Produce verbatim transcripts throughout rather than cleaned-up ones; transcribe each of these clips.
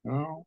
Oh.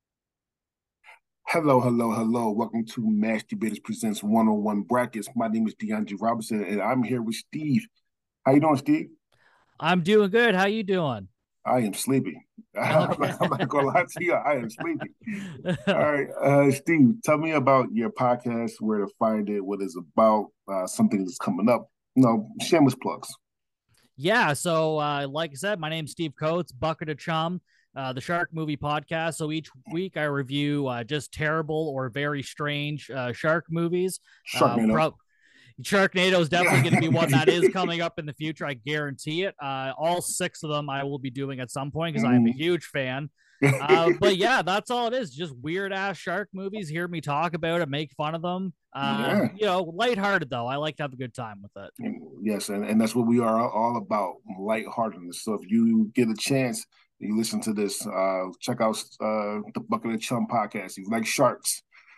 Hello, hello, hello. Welcome to Mash Debaters Presents one oh one Brackets. My name is DeAndre Robinson, and I'm here with Steve. How you doing, Steve? I'm doing good. How you doing? I am sleepy. I'm Okay. not, I'm not gonna lie to you. I am sleepy. All right, uh, Steve, tell me about your podcast, where to find it, what it's about, uh, something that's coming up. No, shameless plugs. Yeah, so uh, like I said, my name's Steve Coates, Bucket of Chum, uh, the Shark Movie Podcast. So each week I review uh, just terrible or very strange uh, shark movies. Uh, Sharknado. pro- Sharknado is definitely going to be one that is coming up in the future. I guarantee it. Uh, all six of them I will be doing at some point because I am a Mhm. huge fan. Uh, but yeah, that's all it is. Just weird ass shark movies. Hear me talk about it, make fun of them. Uh, Yeah. you know, lighthearted though. I like to have a good time with it. And yes, and, and that's what we are all about, lightheartedness. So if you get a chance, you listen to this, uh, check out uh, the Bucket of Chum podcast. If you like sharks,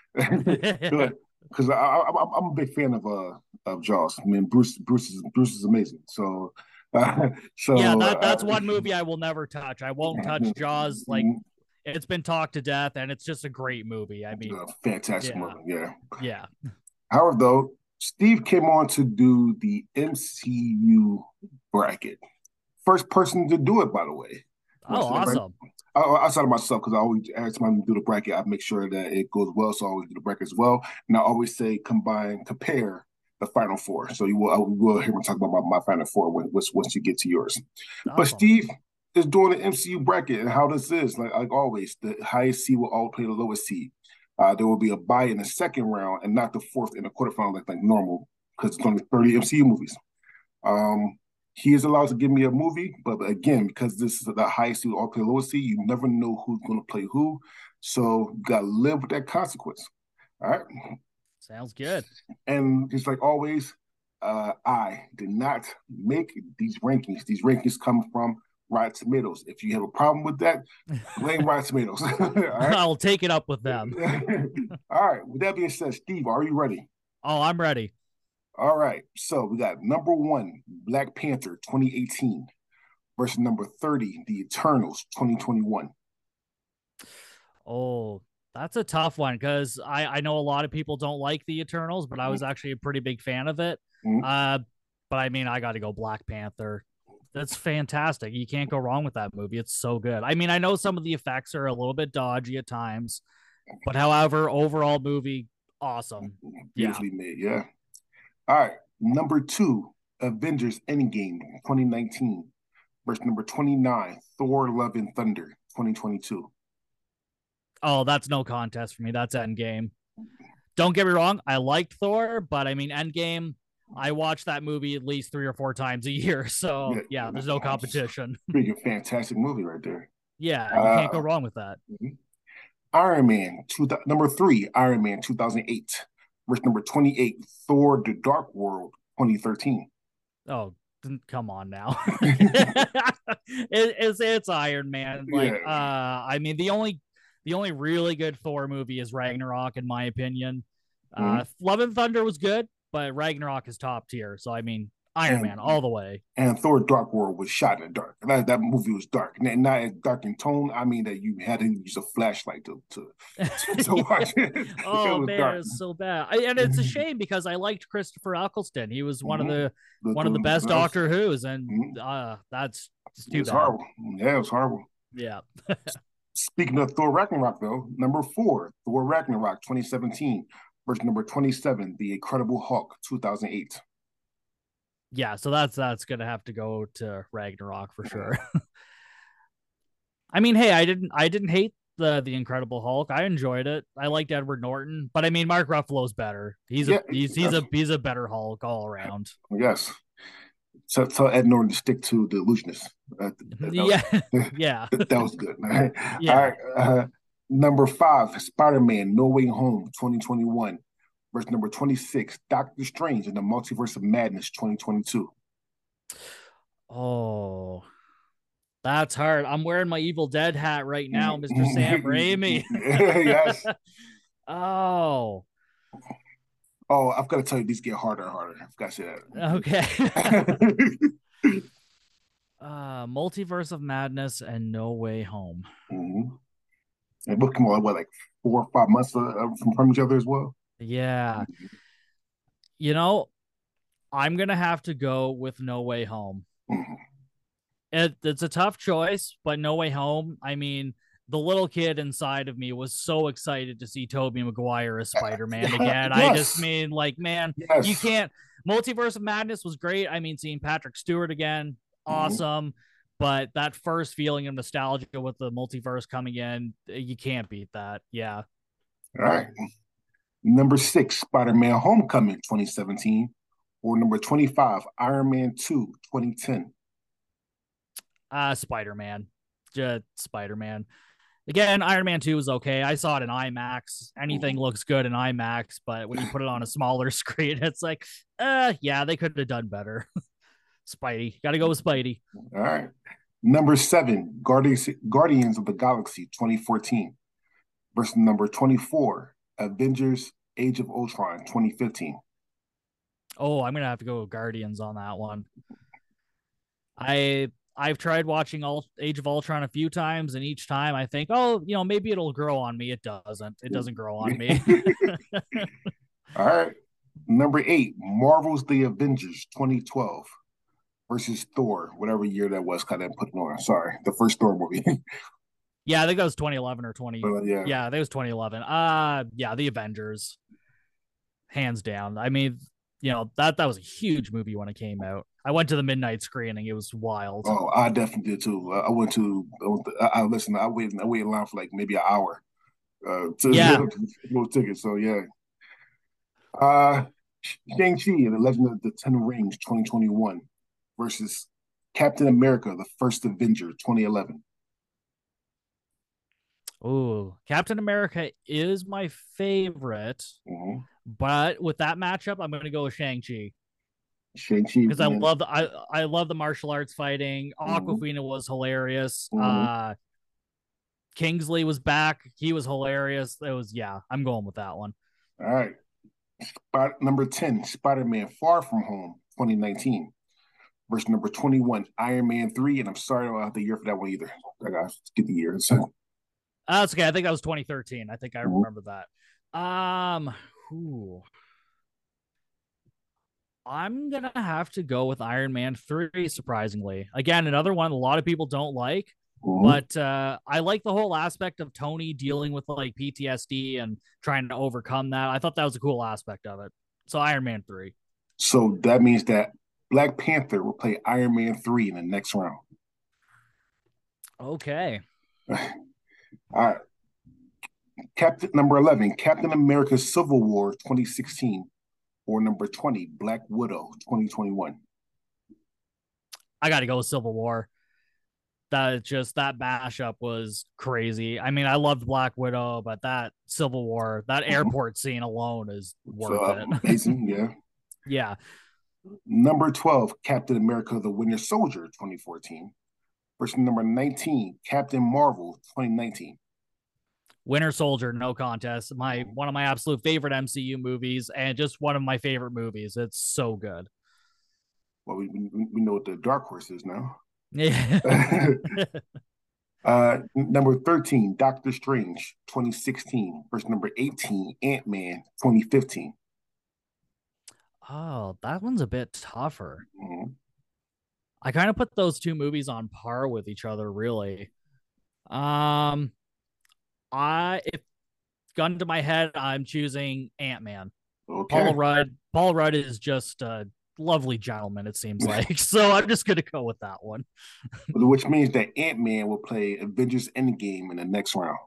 good. Because I, I, I'm I'm a big fan of uh of Jaws. I mean, Bruce Bruce is Bruce is amazing. So uh, Yeah, so that uh, that's one movie I will never touch. I won't touch Jaws. Like it's been talked to death, and it's just a great movie. I mean, fantastic yeah, movie. Yeah. yeah. However, though, Steve came on to do the M C U bracket. First person to do it, by the way. Want Oh, to celebrate? awesome. Uh, outside of myself, because I always, every time I do the bracket, I make sure that it goes well. So I always do the bracket as well. And I always say combine, compare the final four. So you will, I will hear me talk about my, my final four when, once, once you get to yours. But Awesome. Steve is doing the M C U bracket. And how this is, like, like always, the highest seed will all play the lowest seed. Uh, there will be a bye in the second round and not the fourth in the quarterfinal like, like normal, because it's only thirty M C U movies. Um, he is allowed to give me a movie, but again, because this is the highest seed, all play lowest seed, you never know who's going to play who. So you got to live with that consequence. All right. Sounds good. And just like always, uh, I did not make these rankings. These rankings come from Rotten Tomatoes. If you have a problem with that, blame Rotten Tomatoes. All right. I'll take it up with them. All right. With that being said, Steve, are you ready? Oh, I'm ready. All right. So we got number one, Black Panther twenty eighteen versus number thirty, The Eternals twenty twenty-one. Oh, that's a tough one because I I know a lot of people don't like the Eternals, but I was actually a pretty big fan of it. Mm-hmm. Uh, but I mean, I got to go Black Panther. That's fantastic. You can't go wrong with that movie. It's so good. I mean, I know some of the effects are a little bit dodgy at times, but however, overall movie awesome. Yeah. Beautifully made. Yeah. All right. Number two, Avengers Endgame twenty nineteen versus number twenty-nine, Thor Love and Thunder twenty twenty-two. Oh, that's no contest for me. That's Endgame. Don't get me wrong. I liked Thor, but I mean, Endgame. I watch that movie at least three or four times a year. So Yeah. yeah, there's no competition. Freaking fantastic movie right there. Yeah, you can't go Uh, wrong with that. Iron Man, two, number three, Iron Man two thousand eight versus number twenty-eight, Thor The Dark World twenty thirteen. Oh, come on now. it, it's it's Iron Man. Like, uh, Yeah. I mean, the only the only really good Thor movie is Ragnarok, in my opinion. Mm-hmm. Uh, Love and Thunder was good, but Ragnarok is top tier. So I mean, Iron Man And all the way. and Thor: Dark World was shot in the dark. That, that movie was dark, and not as dark in tone. I mean that you had to use a flashlight to to to, to watch it. It Oh was man, dark. it's so bad. I, and it's a Mm-hmm. shame because I liked Christopher Eccleston. He was one of Mm-hmm. the The, one of the the, best that was, Doctor Who's, and mm-hmm. uh, that's just It too was bad. horrible. Yeah, it was horrible. Yeah. Speaking of Thor Ragnarok, though, number four, Thor Ragnarok twenty seventeen versus number twenty-seven, The Incredible Hulk two thousand eight. Yeah, so that's that's gonna have to go to Ragnarok for sure. Yeah. I mean, hey, I didn't I didn't hate the the Incredible Hulk. I enjoyed it. I liked Edward Norton, but I mean, Mark Ruffalo's better. He's a Yeah, he's he's yes, a he's a better Hulk all around. yes. So tell Ed Norton to stick to the illusionist. That, that, that was Yeah, yeah, that, that was good. All right. All yeah. right. Uh, number five, Spider Man No Way Home twenty twenty-one versus number twenty-six, Doctor Strange in the Multiverse of Madness twenty twenty-two. Oh, that's hard. I'm wearing my Evil Dead hat right now, Mister Sam Raimi. Yes. Oh, Oh, I've got to tell you, these get harder and harder. I've got to say okay. that. uh, Multiverse of Madness and No Way Home. Mhm. And both come out what like four or five months uh, from from each other as well. Yeah. You know, I'm gonna have to go with No Way Home. Mhm. It, it's a tough choice, but No Way Home. I mean, the little kid inside of me was so excited to see Tobey Maguire as Spider Man again. I just Yes, mean, like, man, you yes. can't. Multiverse of Madness was great. I mean, seeing Patrick Stewart again, Mhm. awesome. But that first feeling of nostalgia with the multiverse coming in, you can't beat that. Yeah. All right. Number six, Spider Man Homecoming twenty seventeen, or number twenty-five, Iron Man two twenty ten. Uh, Spider Man. Just Spider Man. Again, Iron Man two was okay. I saw it in IMAX. Anything Mhm. looks good in IMAX, but when you put it on a smaller screen, it's like, uh, yeah, they could have done better. Spidey. Got to go with Spidey. All right. Number seven, Guardians, Guardians of the Galaxy twenty fourteen versus number twenty-four, Avengers Age of Ultron twenty fifteen. Oh, I'm going to have to go with Guardians on that one. I I've tried watching all Age of Ultron a few times, and each time I think, oh, you know, maybe it'll grow on me. It doesn't. It doesn't grow on me. All right. Number eight, Marvel's The Avengers twenty twelve versus Thor, whatever year that was, kind of put it on. Sorry, the first Thor movie. Yeah, I think that was twenty eleven or twenty. But uh, yeah. Yeah, that was twenty eleven. Uh, yeah, the Avengers, hands down. I mean, you know that that was a huge movie when it came out. I went to the midnight screening. It was wild. Oh, I definitely did too. I went to, I, went to, I, I listened. I waited. I waited in line for like maybe an hour uh, to Yeah. get those tickets. So yeah. Uh, Shang-Chi and the Legend of the Ten Rings twenty twenty-one versus Captain America, the First Avenger twenty eleven. Oh, Captain America is my favorite, Mm-hmm. but with that matchup, I'm going to go with Shang Chi Shang-Chi because I being. love the I I love the martial arts fighting. Mm-hmm. Aquafina was hilarious. Mm-hmm. Uh, Kingsley was back. He was hilarious. It was yeah. I'm going with that one. All right. Spot, number ten, Spider-Man Far From Home twenty nineteen versus number twenty-one, Iron Man three. And I'm sorry I don't have the year for that one either. I got to get the year. So, Uh, that's okay. I think that was twenty thirteen. I think I mm-hmm. remember that. Um, whew. I'm gonna have to go with Iron Man three, surprisingly. Again, another one a lot of people don't like, Mm-hmm. but uh, I like the whole aspect of Tony dealing with like P T S D and trying to overcome that. I thought that was a cool aspect of it. So Iron Man three. So that means that Black Panther will play Iron Man three in the next round. Okay. All right. Captain number eleven, Captain America Civil War twenty sixteen, or number twenty, Black Widow twenty twenty-one. I gotta go with Civil War. That just that mashup was crazy. I mean, I loved Black Widow, but that Civil War, that Mm-hmm. airport scene alone is So worth uh, it. amazing, yeah. Yeah. Number twelve, Captain America the Winter Soldier twenty fourteen, versus number nineteen, Captain Marvel twenty nineteen. Winter Soldier, no contest. My Mm-hmm. one of my absolute favorite M C U movies, and just one of my favorite movies. It's so good. Well, we, we, we know what the Dark Horse is now. Yeah. uh, number thirteen, Doctor Strange twenty sixteen, versus number eighteen, Ant Man twenty fifteen. Oh, that one's a bit tougher. Mm-hmm. I kind of put those two movies on par with each other, really. Um, I if gun to my head, I'm choosing Ant Man. Paul Okay. Rudd. Paul Rudd is just a lovely gentleman. It seems like so. I'm just gonna go with that one. Which means that Ant Man will play Avengers Endgame in the next round.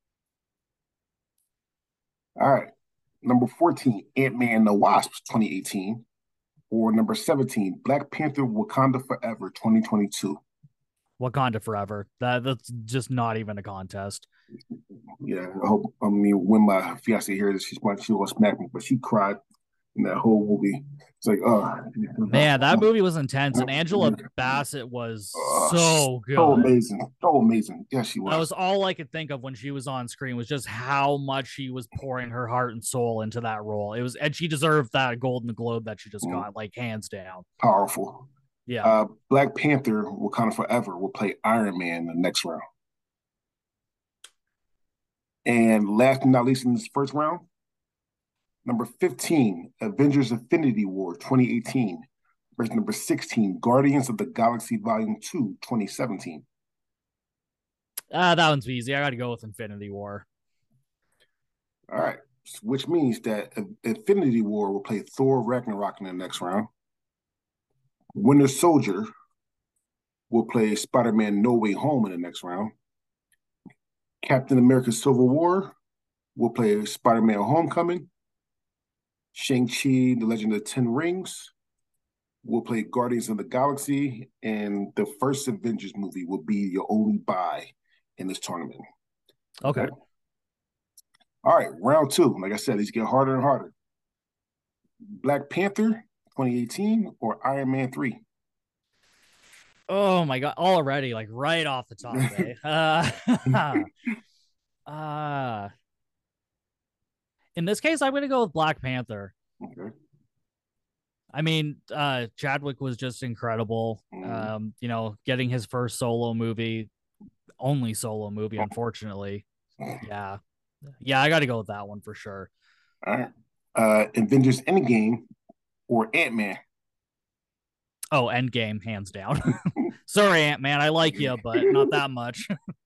All right. Number fourteen, Ant Man the Wasp twenty eighteen, or number seventeen, Black Panther Wakanda Forever twenty twenty-two. Wakanda Forever. That that's just not even a contest. Yeah, I hope, I mean, when my fiance hears this, she's she will smack me, but she cried in that whole movie. It's like, oh, Man, that movie was intense, and Angela Bassett was uh, so so good. amazing, so amazing. Yeah, she was. That was all I could think of when she was on screen was just how much she was pouring her heart and soul into that role. It was, and she deserved that Golden Globe that she just Mm, got, like hands down. powerful. Yeah. Uh, Black Panther, Wakanda Forever, will kind of forever will play Iron Man in the next round. And last but not least in this first round, number fifteen, Avengers Infinity War twenty eighteen, versus number sixteen, Guardians of the Galaxy Volume two twenty seventeen. Uh, that one's easy. I got to go with Infinity War. All right, which means that Infinity War will play Thor Ragnarok in the next round. Winter Soldier will play Spider-Man No Way Home in the next round. Captain America Civil War will play Spider-Man Homecoming. Shang-Chi, The Legend of the Ten Rings will play Guardians of the Galaxy. And the first Avengers movie will be your only bye in this tournament. Okay. okay. All right, round two. Like I said, these get harder and harder. Black Panther twenty eighteen or Iron Man three? Oh my god, already, like right off the top, eh? uh, uh in this case, I'm gonna go with Black Panther. Okay. I mean, uh Chadwick was just incredible. Mm. Um, you know, getting his first solo movie, only solo movie, unfortunately. Yeah. Yeah, I gotta go with that one for sure. All right. Uh Avengers Endgame or Ant-Man? Oh, Endgame, hands down. Sorry, Ant-Man, I like you, but not that much.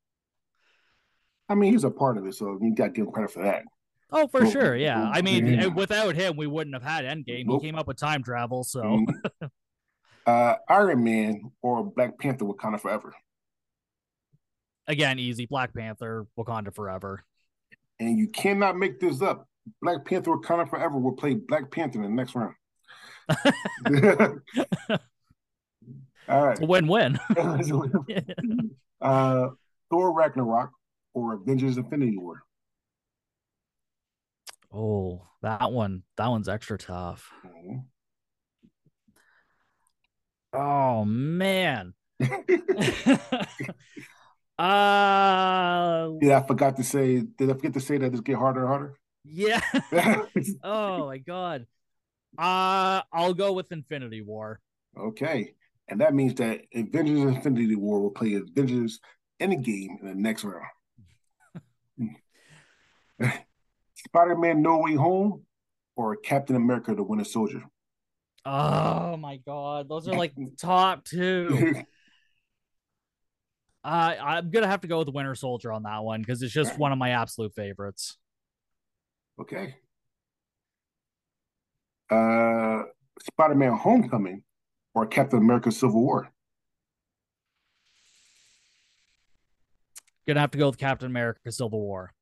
I mean, he's a part of it, so you got to give him credit for that. Oh, for sure, yeah. I mean, yeah. without him, we wouldn't have had Endgame. Nope. He came up with time travel, so. Mm-hmm. uh, Iron Man or Black Panther, Wakanda Forever? Again, easy. Black Panther, Wakanda Forever. And you cannot make this up. Black Panther, Wakanda Forever will play Black Panther in the next round. All right. It's a win-win. uh, Thor Ragnarok or Avengers Infinity War? Oh, that one. That one's extra tough. Mm-hmm. Oh, man. uh yeah, I forgot to say, did I forget to say that this get harder and harder? Yeah. Oh my god. Uh I'll go with Infinity War. Okay. And that means that Avengers Infinity War will play Avengers Endgame in the next round. Spider-Man No Way Home or Captain America The Winter Soldier? Oh my god. Those are like top two. Uh, I'm gonna have to go with the Winter Soldier on that one because it's just one of my absolute favorites. Okay. Uh, Spider-Man Homecoming or Captain America Civil War? Gonna have to go with Captain America Civil War.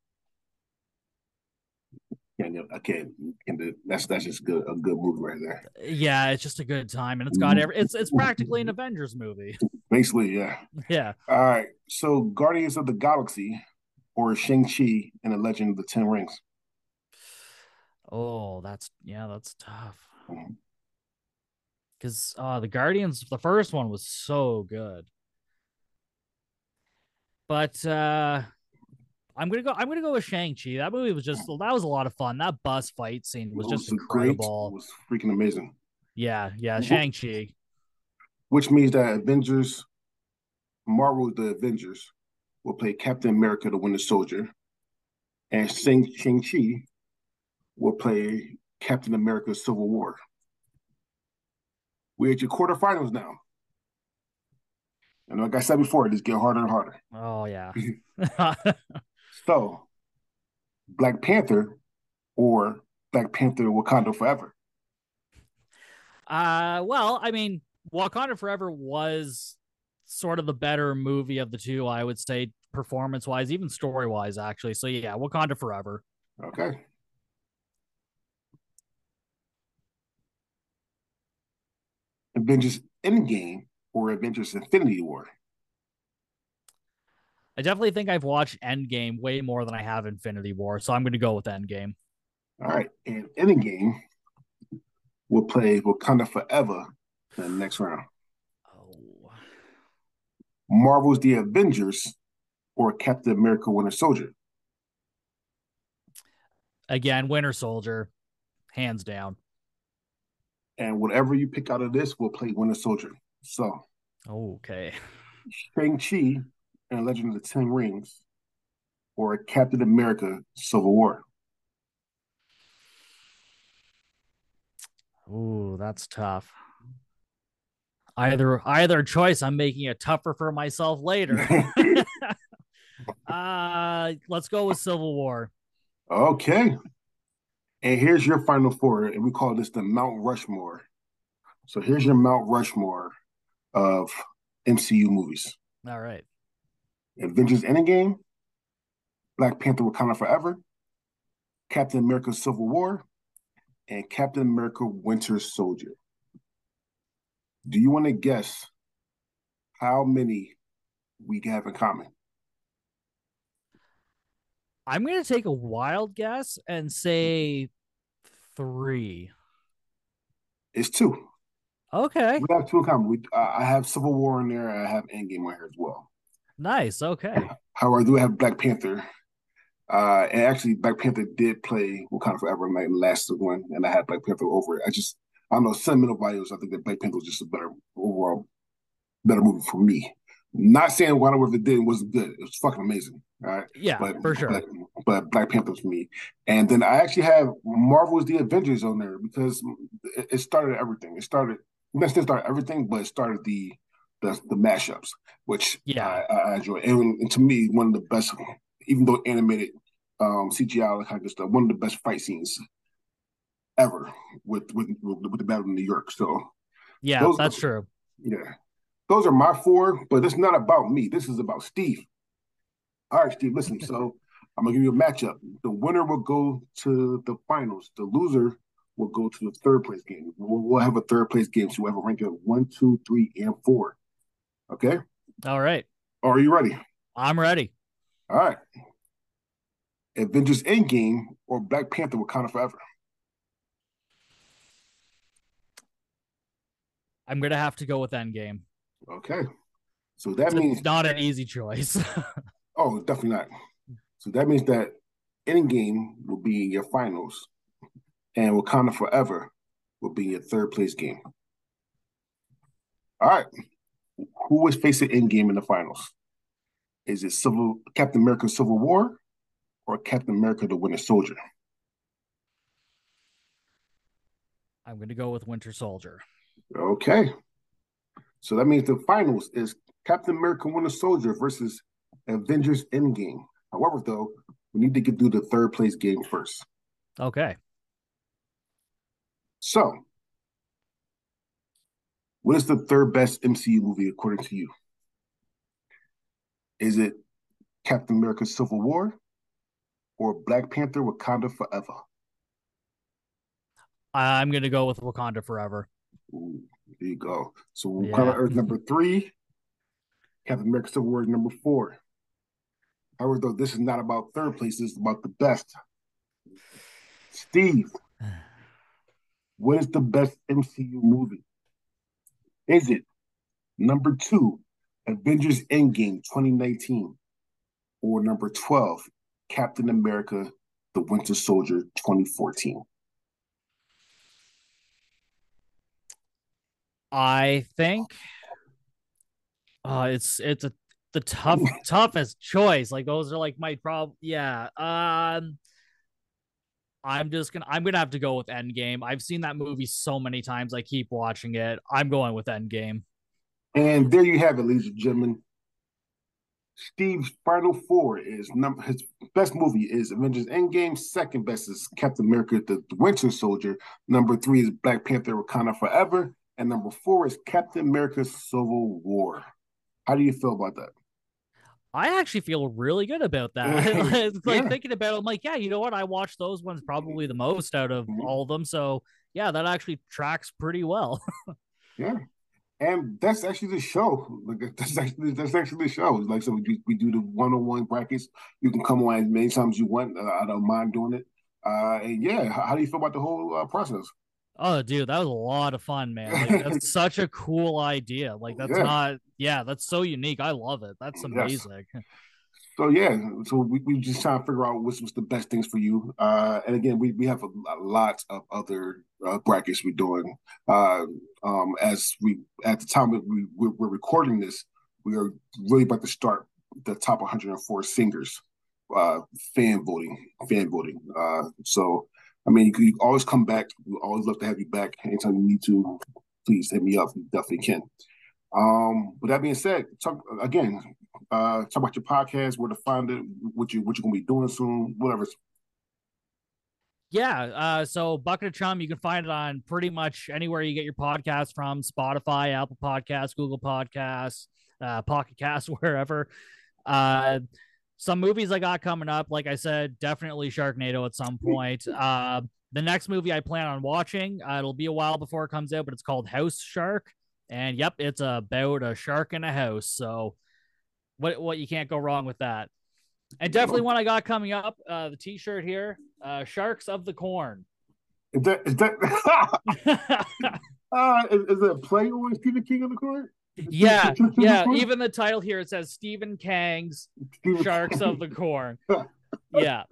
Yeah, I can't. That's that's just good a good movie right there. Yeah, it's just a good time, and it's got every. It's it's practically an Avengers movie. Basically, yeah. Yeah. All right. So, Guardians of the Galaxy or Shang-Chi and the Legend of the Ten Rings? Oh, that's yeah, that's tough. Because mm-hmm. uh, the Guardians, the first one was so good, but uh, I'm gonna go. I'm gonna go with Shang-Chi. That movie was just that was a lot of fun. That bus fight scene was, was just incredible. Great. It was freaking amazing. Yeah, yeah, Shang-Chi. Which means that Avengers, Marvel, the Avengers, will play Captain America: The Winter Soldier, and Shang-Chi will play Captain America: Civil War. We're at your quarterfinals now. And like I said before, it just get harder and harder. Oh, yeah. So, Black Panther or Black Panther Wakanda Forever? Uh, well, I mean, Wakanda Forever was sort of the better movie of the two, I would say, performance-wise, even story-wise, actually. So, yeah, Wakanda Forever. Okay. Avengers Endgame or Avengers Infinity War? I definitely think I've watched Endgame way more than I have Infinity War, so I'm going to go with Endgame. All right, and Endgame will play Wakanda Forever in the next round. Oh. Marvel's The Avengers or Captain America Winter Soldier? Again, Winter Soldier, hands down. And whatever you pick out of this will play Winter Soldier. So, okay. Shang-Chi and Legend of the Ten Rings or Captain America: Civil War? Ooh, that's tough. Either either choice, I'm making it tougher for myself later. uh, let's go with Civil War. Okay. And here's your final four, and we call this the Mount Rushmore. So here's your Mount Rushmore of M C U movies: All right. Avengers Endgame, Black Panther: Wakanda Forever, Captain America: Civil War, and Captain America: Winter Soldier. Do you want to guess how many we have in common? I'm gonna take a wild guess and say three. It's two. Okay. We have two in common. We, uh, I have Civil War in there. I have Endgame on here as well. Nice. Okay. However, I do have Black Panther. Uh, and actually, Black Panther did play Wakanda Forever night and last one, and I had Black Panther over it. I just, I don't know, sentimental values. I think that Black Panther was just a better overall, better movie for me. Not saying Wakanda Forever did wasn't good. It was fucking amazing. All right, Yeah, but for sure. but but Black Panther was for me. And then I actually have Marvel's The Avengers on there because it, it started everything. It started, not still started everything, but it started the the, the mashups, which Yeah. I, I enjoy. And, and to me, one of the best, even though animated um, C G I, all that kind of stuff, one of the best fight scenes ever with with with, with the Battle of New York. So Yeah, those, that's true. yeah, those are my four. But it's not about me. This is about Steve. All right, Steve. Listen. So I'm gonna give you a matchup. The winner will go to the finals. The loser will go to the third place game. We'll, we'll have a third place game. So we have a ranking of one, two, three, and four. Okay. All right. Are you ready? I'm ready. All right. Avengers Endgame or Black Panther: Wakanda Forever? I'm gonna have to go with Endgame. Okay. So that It's a, means, not an easy choice. oh, definitely not. So that means that Endgame will be in your finals, and Wakanda Forever will be in your third place game. All right. Who is facing Endgame in the finals? Is it Civil Captain America: Civil War or Captain America: The Winter Soldier? I'm gonna go with Winter Soldier. Okay. So that means the finals is Captain America: Winter Soldier versus Avengers Endgame. However, though, we need to get through the third place game first. Okay. So, what is the third best M C U movie according to you? Is it Captain America: Civil War or Black Panther: Wakanda Forever? I'm gonna go with Wakanda Forever. Ooh, there you go. So Wakanda Yeah. Earth number three, Captain America: Civil War is number four. However, though, this is not about third place. This is about the best. Steve, what is the best M C U movie? Is it number two, Avengers Endgame twenty nineteen, or number twelve, Captain America: The Winter Soldier twenty fourteen? I think uh it's it's a the tough toughest choice. Like those are like my problem. Yeah. Um I'm just gonna I'm gonna have to go with Endgame. I've seen that movie so many times. I keep watching it. I'm going with Endgame. And there you have it, ladies and gentlemen. Steve's final four is number his best movie is Avengers Endgame. Second best is Captain America: The Winter Soldier. Number three is Black Panther: Wakanda Forever, and number four is Captain America: Civil War. How do you feel about that? I actually feel really good about that. It's like Yeah, thinking about it, I'm like, yeah, you know what? I watched those ones probably the most out of all of them. So yeah, that actually tracks pretty well. yeah. And that's actually the show. Like that's actually that's actually the show. Like so, we do, we do the one on one brackets. You can come on as many times as you want. Uh, I don't mind doing it. Uh, and yeah, how, how do you feel about the whole uh, process? Oh, dude, that was a lot of fun, man. Like that's such a cool idea. Like that's Yeah, not, yeah, that's so unique. I love it. That's yes. amazing. So yeah, so we, we just trying to figure out which was the best things for you. Uh, and again, we, we have a, a lot of other uh, brackets we're doing. Uh, um, as we at the time that we we're, we're recording this, we are really about to start the top one hundred four singers. uh, fan voting, fan voting. Uh, so, I mean, you can always come back. We always love to have you back anytime you need to. Please hit me up. You definitely can. Um, with that being said, talk again. Uh, talk about your podcast, where to find it, what you what you're gonna be doing soon, whatever. Yeah. Uh, so Bucket of Chum, you can find it on pretty much anywhere you get your podcast from: Spotify, Apple Podcasts, Google Podcasts, uh, Pocket Casts, wherever. Uh, some movies I got coming up, like I said, definitely Sharknado at some point. Uh, the next movie I plan on watching, uh, it'll be a while before it comes out, but it's called House Shark. And yep, it's about a shark in a house. So what what you can't go wrong with that. And definitely one I got coming up, uh, the T-shirt here, uh, Sharks of the Corn. Is that is that uh, is, is it a play on Stephen King of the Corn? Yeah, yeah. Even the title here, it says Stephen Kang's Stephen Sharks King. Of the Corn. Yeah.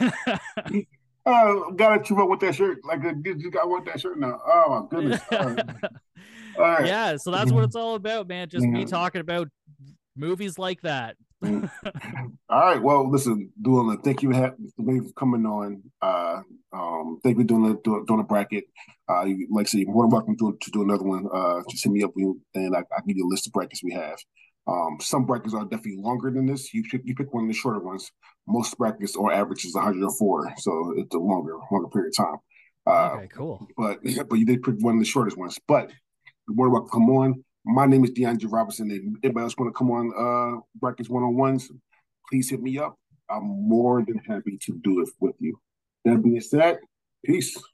Oh, gotta keep up with that shirt. Like, you got want that shirt now. Oh my goodness. All right. All right. Yeah, so that's what it's all about, man. Just yeah. me talking about movies like that. All right. Well, listen, doing the thank you for coming on. Uh, um, thank you for doing the doing a bracket. Uh, you, like I said, you're more than welcome to, to do another one. Uh, just hit me up and I, I give you a list of brackets we have. Um, some brackets are definitely longer than this. You pick, you pick one of the shorter ones. Most brackets or average is one hundred four, so it's a longer longer period of time. Uh, okay, cool. But but you did pick one of the shortest ones. But you're more than welcome to come on. My name is DeAndre Robinson. If anybody else want to come on uh, brackets one-on-ones, please hit me up. I'm more than happy to do it with you. That being said, peace.